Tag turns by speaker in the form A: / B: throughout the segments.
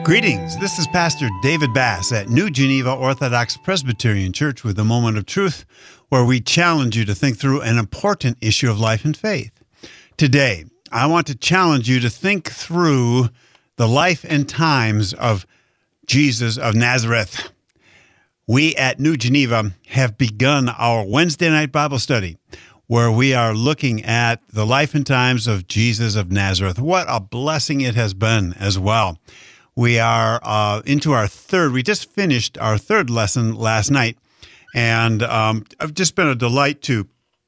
A: Greetings. This is Pastor David Bass at New Geneva Orthodox Presbyterian Church with a Moment of Truth, where we challenge you to think through an important issue of life and faith. Today, I want to challenge you to think through the life and times of Jesus of Nazareth. We at New Geneva have begun our Wednesday night Bible study, where we are looking at the life and times of Jesus of Nazareth. What a blessing it has been as well. We are into our third. We just finished our third lesson last night, and it's just been a delight to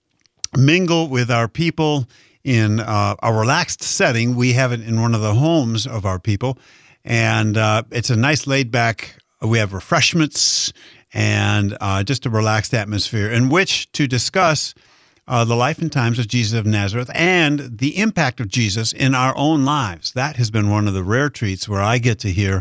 A: mingle with our people in a relaxed setting. We have it in one of the homes of our people, and it's a nice laid-back. We have refreshments and just a relaxed atmosphere in which to discuss the life and times of Jesus of Nazareth and the impact of Jesus in our own lives. That has been one of the rare treats where I get to hear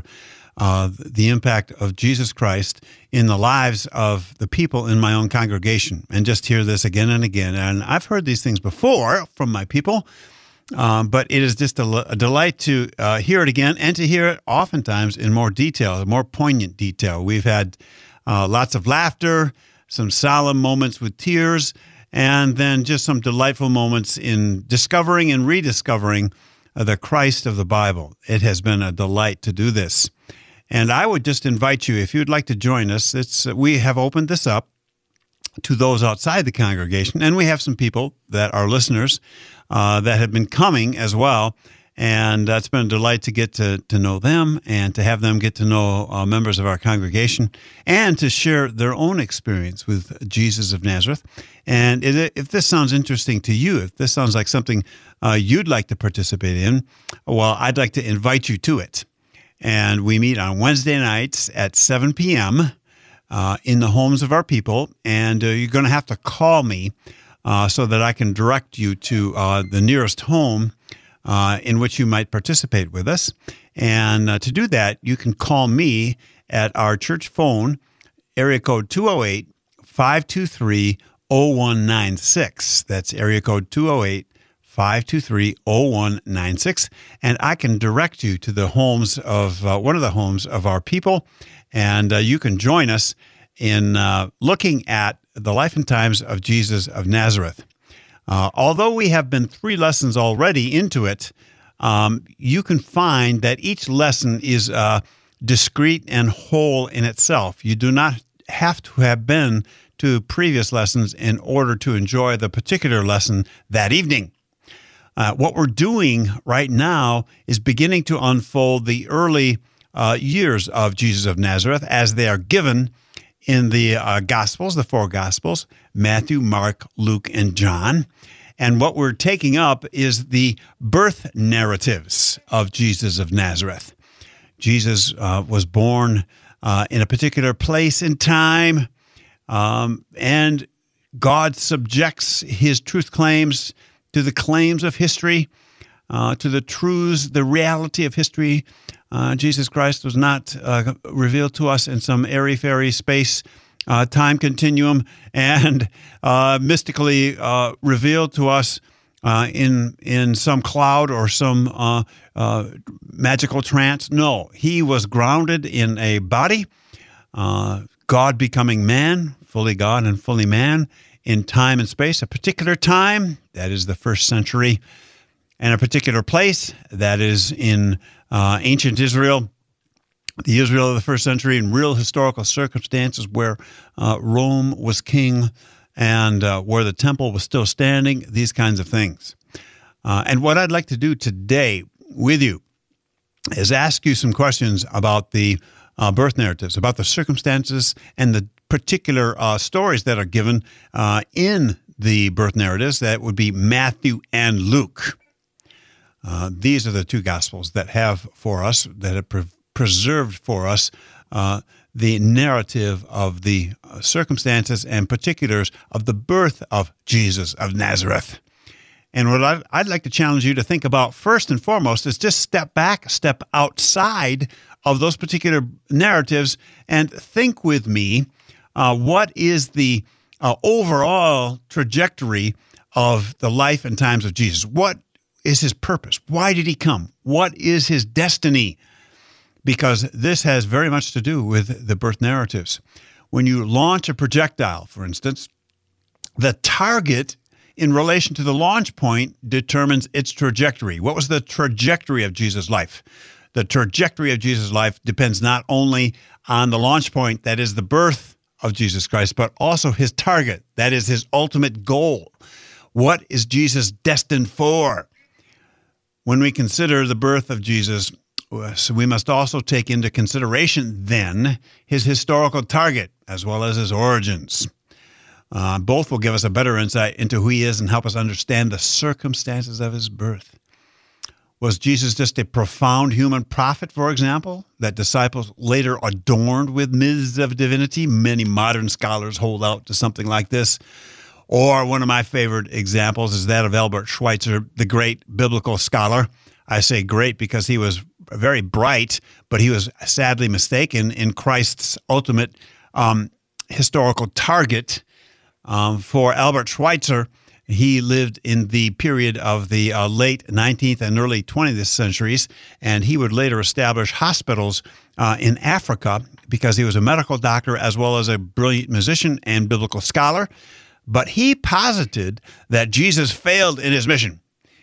A: the impact of Jesus Christ in the lives of the people in my own congregation, and just hear this again and again. And I've heard these things before from my people, but it is just a delight to hear it again and to hear it oftentimes in more detail, more poignant detail. We've had lots of laughter, some solemn moments with tears, and then just some delightful moments in discovering and rediscovering the Christ of the Bible. It has been a delight to do this. And I would just invite you, if you'd like to join us, we have opened this up to those outside the congregation, and we have some people that are listeners that have been coming as well. And it's been a delight to get to know them and to have them get to know members of our congregation and to share their own experience with Jesus of Nazareth. And if this sounds interesting to you, if this sounds like something you'd like to participate in, well, I'd like to invite you to it. And we meet on Wednesday nights at 7 p.m. In the homes of our people. And you're going to have to call me so that I can direct you to the nearest home in which you might participate with us. And to do that, you can call me at our church phone, area code 208-523-0196. That's area code 208-523-0196. And I can direct you to the homes of one of the homes of our people. And you can join us in looking at the life and times of Jesus of Nazareth. Although we have been 3 lessons already into it, you can find that each lesson is discrete and whole in itself. You do not have to have been to previous lessons in order to enjoy the particular lesson that evening. What we're doing right now is beginning to unfold the early years of Jesus of Nazareth as they are given in the Gospels, the 4 Gospels, Matthew, Mark, Luke, and John. And what we're taking up is the birth narratives of Jesus of Nazareth. Jesus was born in a particular place and time, and God subjects his truth claims to the claims of history, to the truths, the reality of history. Jesus Christ was not revealed to us in some airy-fairy space, time continuum, and mystically revealed to us in some cloud or some magical trance. No, he was grounded in a body, God becoming man, fully God and fully man, in time and space, a particular time, that is the 1st century, and a particular place, that is in ancient Israel, the Israel of the 1st century, in real historical circumstances where Rome was king and where the temple was still standing, these kinds of things. And what I'd like to do today with you is ask you some questions about the birth narratives, about the circumstances and the particular stories that are given in the birth narratives. That would be Matthew and Luke. These are the 2 Gospels that have for us, that have preserved for us the narrative of the circumstances and particulars of the birth of Jesus of Nazareth. And what I'd like to challenge you to think about first and foremost is just step back, step outside of those particular narratives and think with me, what is the overall trajectory of the life and times of Jesus? What is his purpose? Why did he come? What is his destiny? because this has very much to do with the birth narratives. When you launch a projectile, for instance, the target in relation to the launch point determines its trajectory. What was the trajectory of Jesus' life? The trajectory of Jesus' life depends not only on the launch point, that is the birth of Jesus Christ, but also his target, that is his ultimate goal. What is Jesus destined for? When we consider the birth of Jesus, so we must also take into consideration then his historical target as well as his origins. Both will give us a better insight into who he is and help us understand the circumstances of his birth. Was Jesus just a profound human prophet, for example, that disciples later adorned with myths of divinity? Many modern scholars hold out to something like this. Or one of my favorite examples is that of Albert Schweitzer, the great biblical scholar. I say great because he was very bright, but he was sadly mistaken in Christ's ultimate historical target. For Albert Schweitzer, he lived in the period of the late 19th and early 20th centuries, and he would later establish hospitals in Africa because he was a medical doctor as well as a brilliant musician and biblical scholar. But he posited that Jesus failed in his mission.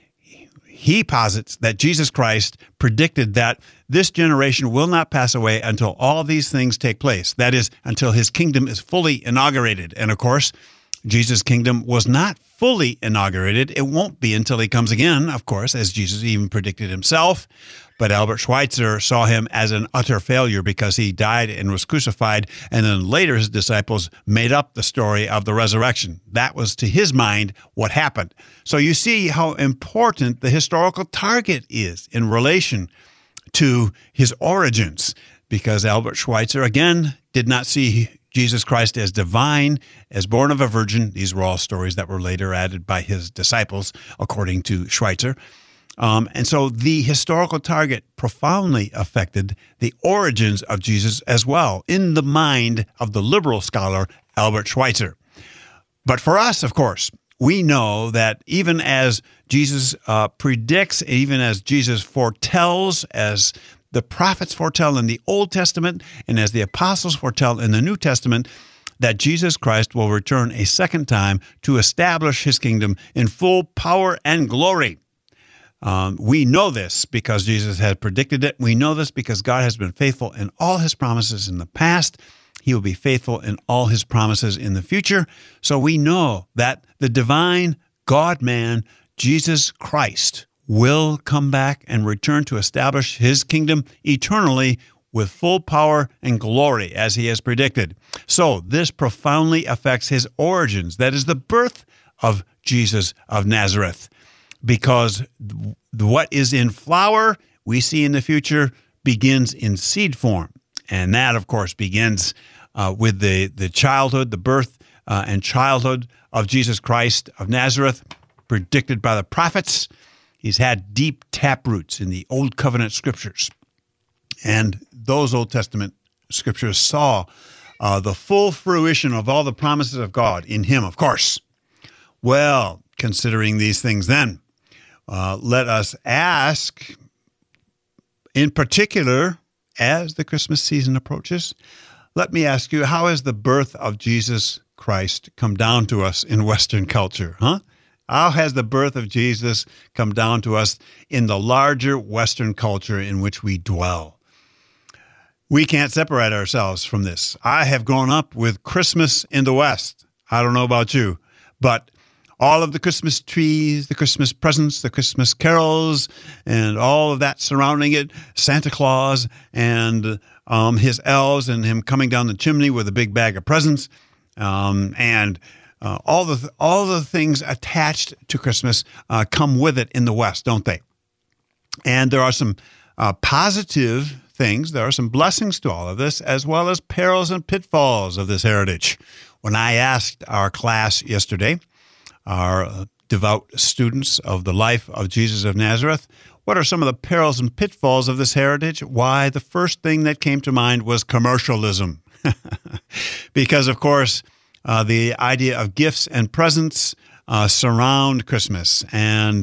A: He posits that Jesus Christ predicted that this generation will not pass away until all these things take place. That is, until his kingdom is fully inaugurated. And of course, Jesus' kingdom was not fully inaugurated. It won't be until he comes again, of course, as Jesus even predicted himself. But Albert Schweitzer saw him as an utter failure because he died and was crucified, and then later his disciples made up the story of the resurrection. That was, to his mind, what happened. So you see how important the historical target is in relation to his origins, because Albert Schweitzer, again, did not see Jesus Christ as divine, as born of a virgin. These were all stories that were later added by his disciples, according to Schweitzer. And so the historical target profoundly affected the origins of Jesus as well, in the mind of the liberal scholar Albert Schweitzer. But for us, of course, we know that even as Jesus predicts, even as Jesus foretells, as the prophets foretell in the Old Testament, and as the apostles foretell in the New Testament, that Jesus Christ will return a second time to establish his kingdom in full power and glory. We know this because Jesus had predicted it. We know this because God has been faithful in all his promises in the past. He will be faithful in all his promises in the future. So we know that the divine God-man, Jesus Christ, will come back and return to establish his kingdom eternally with full power and glory, as he has predicted. So this profoundly affects his origins, that is the birth of Jesus of Nazareth, because what is in flower, we see in the future, begins in seed form. And that, of course, begins with the childhood, the birth and childhood of Jesus Christ of Nazareth, predicted by the prophets. He's had deep taproots in the Old Covenant scriptures. And those Old Testament scriptures saw the full fruition of all the promises of God in him, of course. Well, considering these things then, let us ask, in particular, as the Christmas season approaches, let me ask you, how has the birth of Jesus Christ come down to us in Western culture, How has the birth of Jesus come down to us in the larger Western culture in which we dwell? We can't separate ourselves from this. I have grown up with Christmas in the West. I don't know about you, but all of the Christmas trees, the Christmas presents, the Christmas carols, and all of that surrounding it, Santa Claus and his elves and him coming down the chimney with a big bag of presents, and all the things attached to Christmas come with it in the West, don't they? And there are some positive things. There are some blessings to all of this, as well as perils and pitfalls of this heritage. When I asked our class yesterday, our devout students of the life of Jesus of Nazareth, what are some of the perils and pitfalls of this heritage? Why, the first thing that came to mind was commercialism. Because, of course, the idea of gifts and presents surround Christmas. And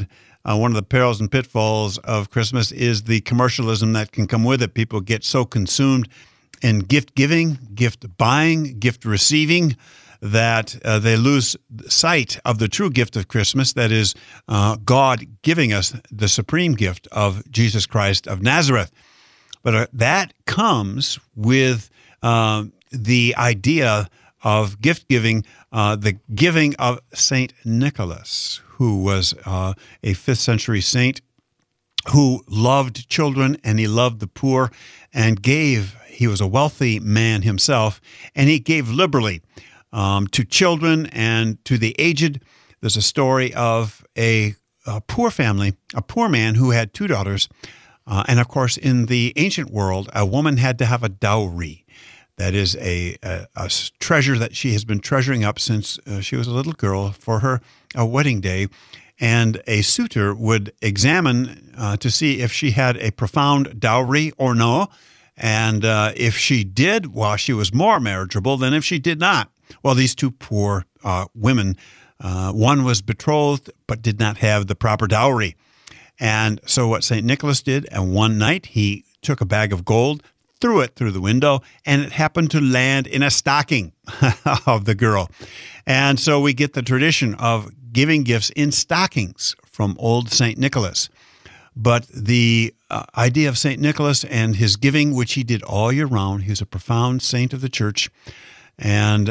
A: one of the perils and pitfalls of Christmas is the commercialism that can come with it. People get so consumed in gift giving, gift buying, gift receiving, that they lose sight of the true gift of Christmas, that is God giving us the supreme gift of Jesus Christ of Nazareth. But that comes with the idea of gift giving, the giving of St. Nicholas, who was a 5th century saint who loved children and he loved the poor and gave. He was a wealthy man himself, and he gave liberally to children and to the aged. There's a story of a poor family, a poor man who had 2 daughters. And of course, in the ancient world, a woman had to have a dowry. That is a treasure that she has been treasuring up since she was a little girl for her wedding day. And a suitor would examine to see if she had a profound dowry or no. And if she did, well, she was more marriageable than if she did not. Well, these 2 poor women, one was betrothed but did not have the proper dowry. And so what St. Nicholas did, and one night he took a bag of gold, threw it through the window, and it happened to land in a stocking of the girl. And so we get the tradition of giving gifts in stockings from old St. Nicholas. But the idea of St. Nicholas and his giving, which he did all year round, he was a profound saint of the church, and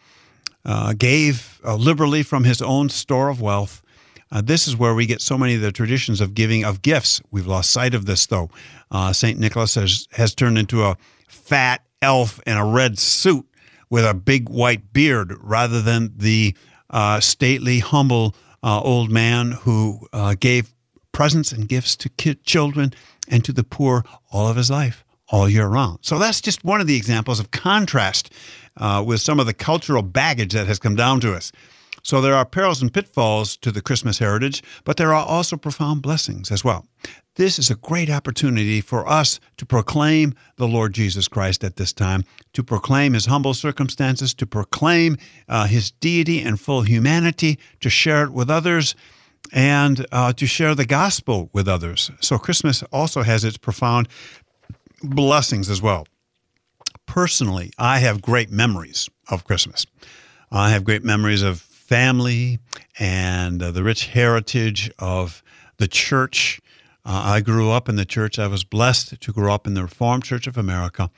A: gave liberally from his own store of wealth. This is where we get so many of the traditions of giving of gifts. We've lost sight of this, though. St. Nicholas has turned into a fat elf in a red suit with a big white beard rather than the stately, humble old man who gave presents and gifts to children and to the poor all of his life, all year round. So that's just one of the examples of contrast with some of the cultural baggage that has come down to us. So there are perils and pitfalls to the Christmas heritage, but there are also profound blessings as well. This is a great opportunity for us to proclaim the Lord Jesus Christ at this time, to proclaim his humble circumstances, to proclaim his deity and full humanity, to share it with others, and to share the gospel with others. So Christmas also has its profound blessings as well. Personally, I have great memories of Christmas. I have great memories of family and the rich heritage of the church. I grew up in the church. I was blessed to grow up in the Reformed Church of America.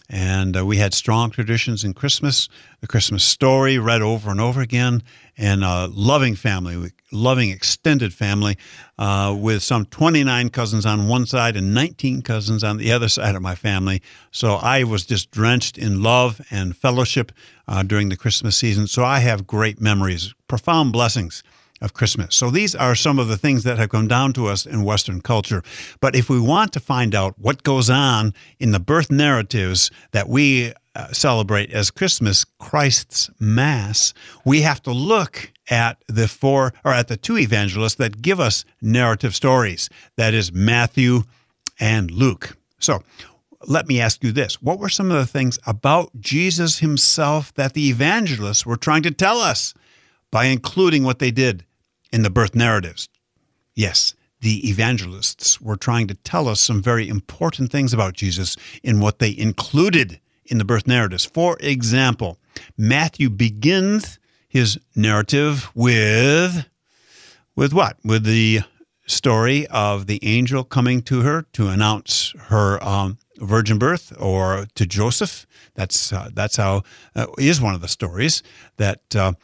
A: And we had strong traditions in Christmas, the Christmas story read over and over again, and a loving family, loving extended family with some 29 cousins on one side and 19 cousins on the other side of my family. So I was just drenched in love and fellowship during the Christmas season. So I have great memories, profound blessings of Christmas. So these are some of the things that have come down to us in Western culture. But if we want to find out what goes on in the birth narratives that we celebrate as Christmas, Christ's Mass, we have to look at the 2 evangelists that give us narrative stories. That is Matthew and Luke. So let me ask you this. What were some of the things about Jesus himself that the evangelists were trying to tell us by including what they did in the birth narratives? Yes, the evangelists were trying to tell us some very important things about Jesus in what they included in the birth narratives. For example, Matthew begins his narrative with what? With the story of the angel coming to her to announce her virgin birth, or to Joseph. That's how is one of the stories that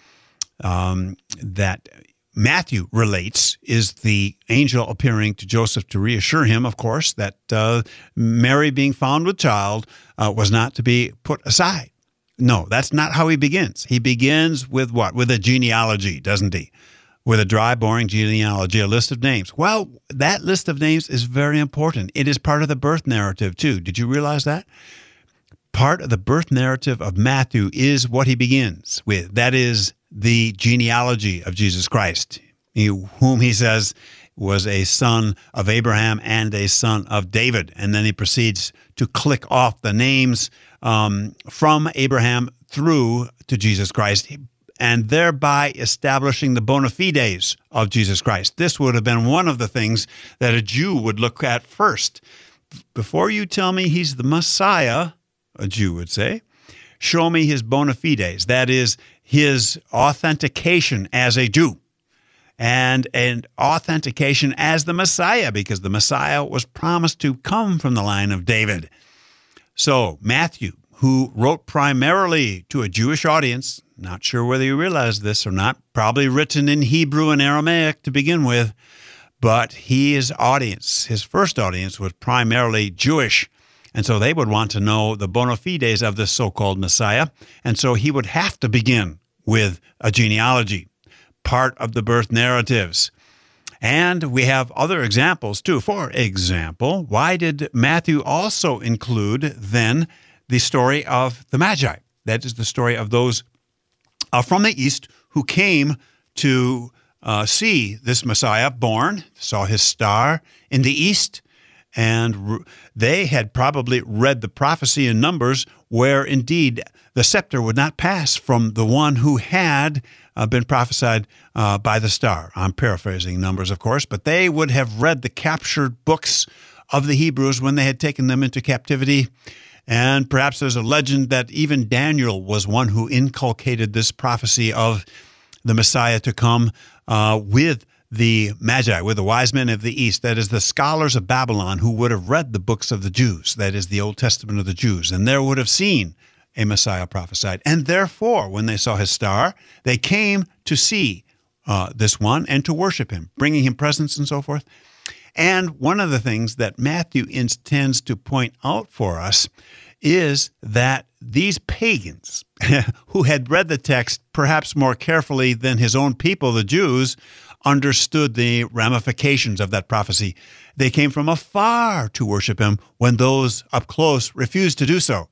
A: Matthew relates, is the angel appearing to Joseph to reassure him, of course, that Mary being found with child was not to be put aside. No, that's not how he begins. He begins with what? With a genealogy, doesn't he? With a dry, boring genealogy, a list of names. Well, that list of names is very important. It is part of the birth narrative, too. Did you realize that? Part of the birth narrative of Matthew is what he begins with. That is the genealogy of Jesus Christ, whom he says was a son of Abraham and a son of David. And then he proceeds to click off the names from Abraham through to Jesus Christ. and thereby establishing the bona fides of Jesus Christ. This would have been one of the things that a Jew would look at first. Before you tell me he's the Messiah, a Jew would say, show me his bona fides, that is, his authentication as a Jew, and an authentication as the Messiah, because the Messiah was promised to come from the line of David. So Matthew, who wrote primarily to a Jewish audience, not sure whether you realize this or not, probably written in Hebrew and Aramaic to begin with, but his first audience was primarily Jewish. And so they would want to know the bona fides of this so-called Messiah. And so he would have to begin with a genealogy, part of the birth narratives. And we have other examples too. For example, why did Matthew also include then the story of the Magi? That is the story of those from the East who came to see this Messiah born, saw his star in the East, and they had probably read the prophecy in Numbers where indeed the scepter would not pass from the one who had been prophesied by the star. I'm paraphrasing Numbers, of course, but they would have read the captured books of the Hebrews when they had taken them into captivity. And perhaps there's a legend that even Daniel was one who inculcated this prophecy of the Messiah to come with the Magi, with the wise men of the East, that is the scholars of Babylon who would have read the books of the Jews, that is the Old Testament of the Jews, and there would have seen a Messiah prophesied. And therefore, when they saw his star, they came to see this one and to worship him, bringing him presents and so forth. And one of the things that Matthew intends to point out for us is that these pagans who had read the text perhaps more carefully than his own people, the Jews, understood the ramifications of that prophecy. They came from afar to worship him when those up close refused to do so.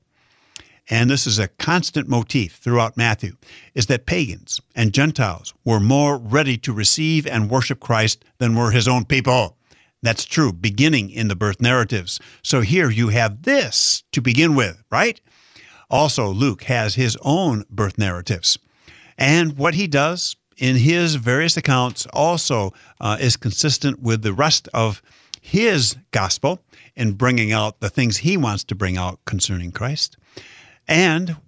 A: And this is a constant motif throughout Matthew, is that pagans and Gentiles were more ready to receive and worship Christ than were his own people. That's true, beginning in the birth narratives. So here you have this to begin with, right? Also, Luke has his own birth narratives. And what he does in his various accounts also is consistent with the rest of his gospel in bringing out the things he wants to bring out concerning Christ. And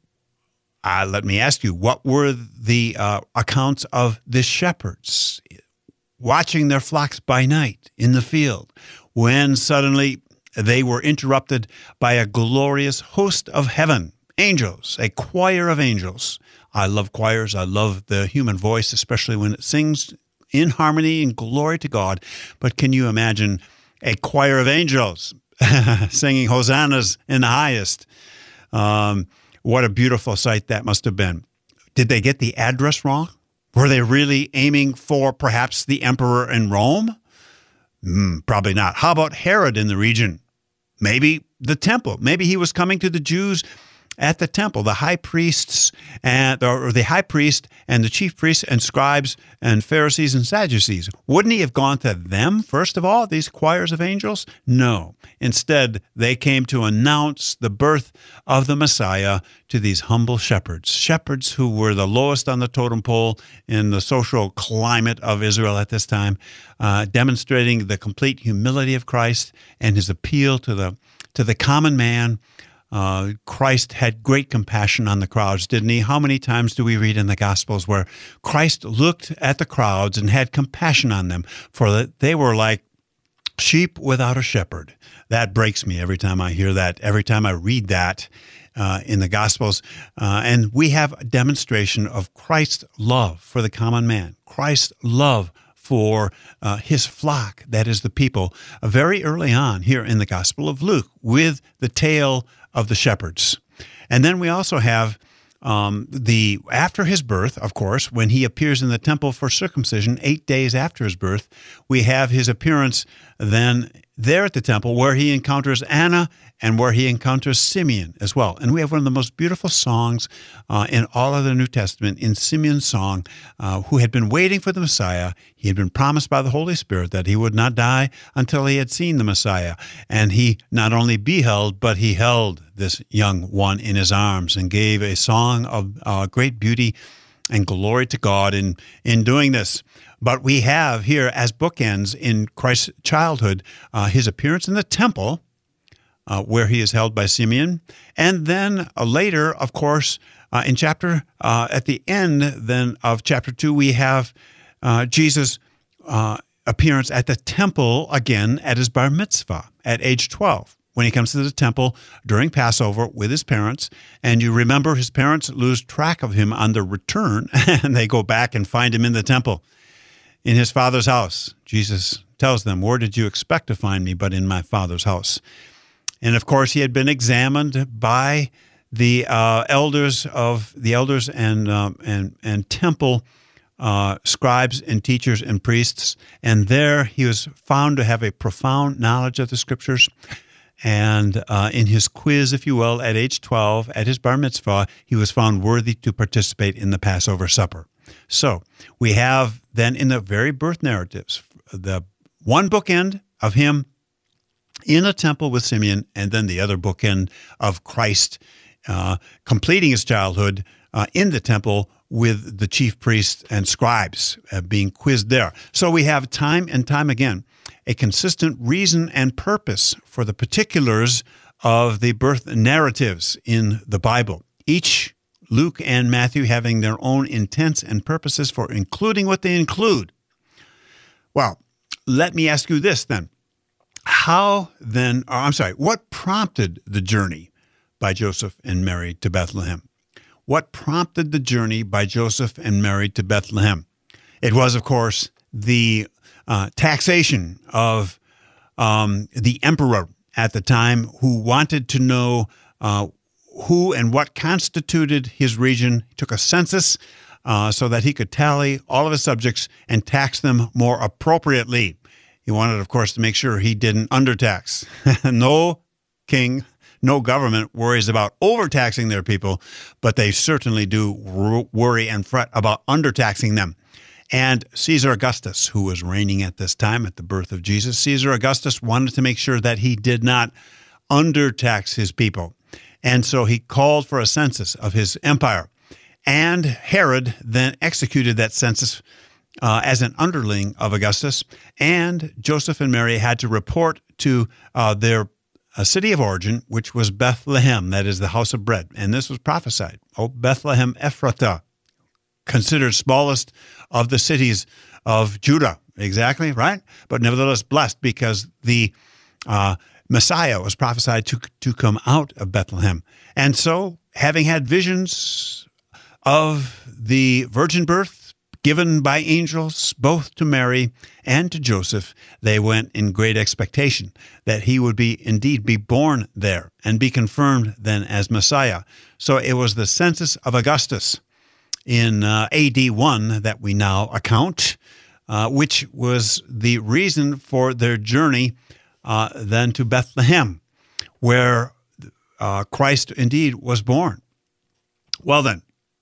A: let me ask you, what were the accounts of the shepherds watching their flocks by night in the field when suddenly they were interrupted by a glorious host of heaven, angels, a choir of angels? I love choirs. I love the human voice, especially when it sings in harmony and glory to God. But can you imagine a choir of angels singing hosannas in the highest? What a beautiful sight that must have been. Did they get the address wrong? Were they really aiming for perhaps the emperor in Rome? Probably not. How about Herod in the region? Maybe the temple. Maybe he was coming to the Jews at the temple, the high priests or the high priest and the chief priests and scribes and Pharisees and Sadducees. Wouldn't he have gone to them first of all, these choirs of angels? No. Instead, they came to announce the birth of the Messiah to these humble shepherds who were the lowest on the totem pole in the social climate of Israel at this time, demonstrating the complete humility of Christ and his appeal to the common man. Christ had great compassion on the crowds, didn't he? How many times do we read in the Gospels where Christ looked at the crowds and had compassion on them, for they were like sheep without a shepherd? That breaks me every time I hear that, every time I read that in the Gospels. And we have a demonstration of Christ's love for the common man, Christ's love for his flock, that is the people, very early on here in the Gospel of Luke with the tale of the shepherds. And then we also have after his birth, of course, when he appears in the temple for circumcision, 8 days after his birth, we have his appearance then there at the temple where he encounters Anna and where he encounters Simeon as well. And we have one of the most beautiful songs in all of the New Testament, in Simeon's song, who had been waiting for the Messiah. He had been promised by the Holy Spirit that he would not die until he had seen the Messiah. And he not only beheld, but he held this young one in his arms and gave a song of great beauty and glory to God in doing this. But we have here as bookends in Christ's childhood, his appearance in the temple, where he is held by Simeon. And then later, of course, at the end then of chapter 2, we have Jesus' appearance at the temple again at his bar mitzvah at age 12, when he comes to the temple during Passover with his parents. And you remember his parents lose track of him on their return, and they go back and find him in the temple, in his Father's house. Jesus tells them, "Where did you expect to find me but in my Father's house?" And of course, he had been examined by the elders and temple scribes and teachers and priests, and there he was found to have a profound knowledge of the Scriptures. And in his quiz, if you will, at age 12, at his bar mitzvah, he was found worthy to participate in the Passover supper. So we have then in the very birth narratives, the one bookend of him in a temple with Simeon, and then the other bookend of Christ completing his childhood in the temple with the chief priests and scribes being quizzed there. So we have time and time again a consistent reason and purpose for the particulars of the birth narratives in the Bible. Each, Luke and Matthew, having their own intents and purposes for including what they include. Well, let me ask you this then. What prompted the journey by Joseph and Mary to Bethlehem? What prompted the journey by Joseph and Mary to Bethlehem? It was, of course, the taxation of the emperor at the time, who wanted to know who and what constituted his region. He took a census so that he could tally all of his subjects and tax them more appropriately. He wanted, of course, to make sure he didn't undertax. No king, no government worries about overtaxing their people, but they certainly do worry and fret about undertaxing them. And Caesar Augustus, who was reigning at this time at the birth of Jesus, Caesar Augustus wanted to make sure that he did not undertax his people. And so he called for a census of his empire. And Herod then executed that census as an underling of Augustus. And Joseph and Mary had to report to their city of origin, which was Bethlehem, that is the house of bread. And this was prophesied. "O Bethlehem Ephratah," considered smallest of the cities of Judah. Exactly, right? But nevertheless blessed, because the Messiah was prophesied to come out of Bethlehem. And so, having had visions of the virgin birth given by angels both to Mary and to Joseph, they went in great expectation that he would indeed be born there and be confirmed then as Messiah. So it was the census of Augustus in AD 1 that we now account, which was the reason for their journey then to Bethlehem, where Christ indeed was born. Well then,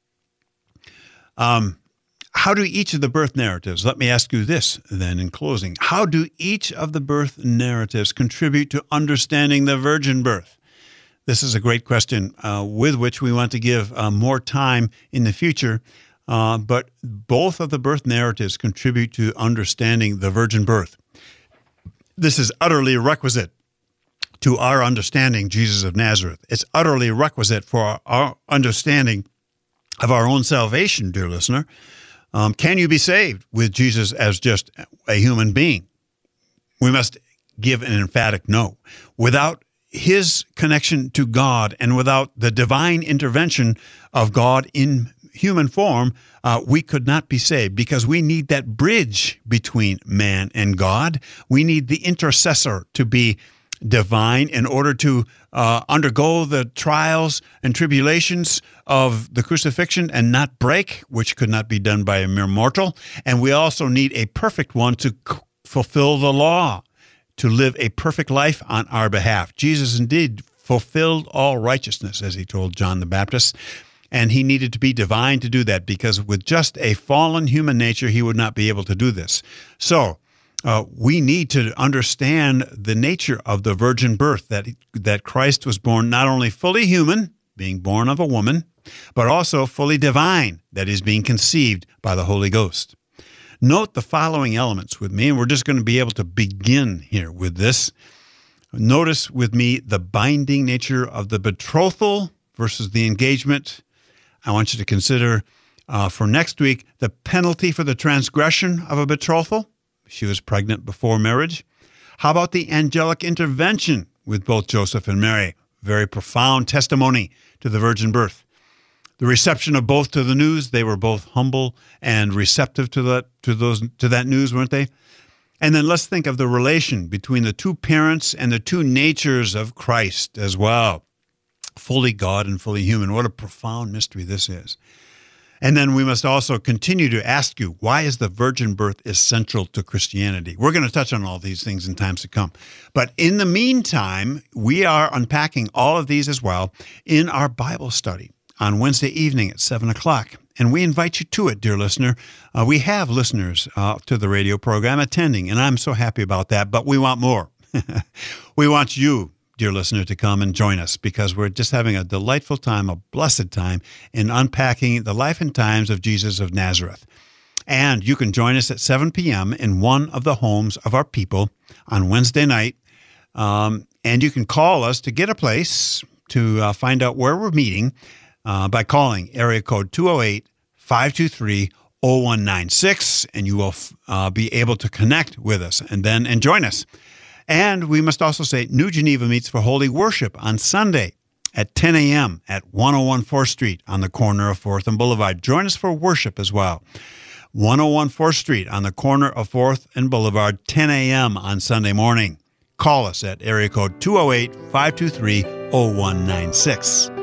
A: how do each of the birth narratives, let me ask you this then in closing, how do each of the birth narratives contribute to understanding the virgin birth? This is a great question with which we want to give more time in the future, but both of the birth narratives contribute to understanding the virgin birth. This is utterly requisite to our understanding Jesus of Nazareth. It's utterly requisite for our understanding of our own salvation, dear listener. Can you be saved with Jesus as just a human being? We must give an emphatic no. Without his connection to God and without the divine intervention of God in human form, we could not be saved, because we need that bridge between man and God. We need the intercessor to be divine in order to undergo the trials and tribulations of the crucifixion and not break, which could not be done by a mere mortal. And we also need a perfect one to fulfill the law, to live a perfect life on our behalf. Jesus indeed fulfilled all righteousness, as he told John the Baptist, and he needed to be divine to do that, because with just a fallen human nature, he would not be able to do this. So we need to understand the nature of the virgin birth, that Christ was born not only fully human, being born of a woman, but also fully divine, that is, being conceived by the Holy Ghost. Note the following elements with me, and we're just going to be able to begin here with this. Notice with me the binding nature of the betrothal versus the engagement. I want you to consider for next week the penalty for the transgression of a betrothal. She was pregnant before marriage. How about the angelic intervention with both Joseph and Mary? Very profound testimony to the virgin birth. The reception of both to the news, they were both humble and receptive to that news, weren't they? And then let's think of the relation between the two parents and the two natures of Christ as well. Fully God and fully human. What a profound mystery this is. And then we must also continue to ask you, why is the virgin birth essential to Christianity? We're going to touch on all these things in times to come. But in the meantime, we are unpacking all of these as well in our Bible study on Wednesday evening at 7 o'clock. And we invite you to it, dear listener. We have listeners to the radio program attending, and I'm so happy about that, but we want more. We want you, dear listener, to come and join us because we're just having a delightful time, a blessed time in unpacking the life and times of Jesus of Nazareth. And you can join us at 7 p.m. in one of the homes of our people on Wednesday night. And you can call us to get a place to find out where we're meeting by calling area code 208-523-0196, and you will be able to connect with us and join us. And we must also say New Geneva meets for Holy Worship on Sunday at 10 a.m. at 101 4th Street on the corner of 4th and Boulevard. Join us for worship as well. 101 4th Street on the corner of 4th and Boulevard, 10 a.m. on Sunday morning. Call us at area code 208-523-0196.